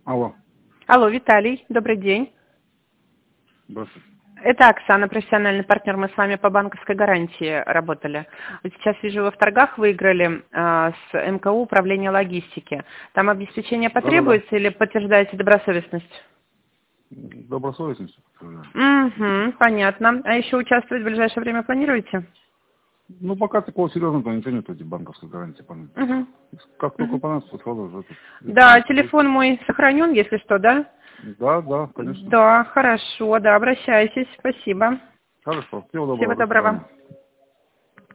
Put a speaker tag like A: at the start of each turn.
A: Алло.
B: Алло, Виталий, добрый день.
A: Здравствуйте.
B: Это Оксана, профессиональный партнер. Мы с вами по банковской гарантии работали. Вот сейчас вижу, вы в торгах выиграли с МКУ управления логистики. Там обеспечение потребуется или подтверждаете добросовестность?
A: Добросовестность.
B: Угу, понятно. А еще участвовать в ближайшее время планируете?
A: Ну, пока такого серьезного ничего нет, эти банковской гарантии.
B: Угу.
A: Как только понадобится, сразу же.
B: Да, телефон мой сохранен, если что, да?
A: Да, конечно.
B: Да, хорошо, да, обращайтесь. Спасибо.
A: Хорошо. Всего доброго.
B: Всего
A: До свидания.
B: доброго.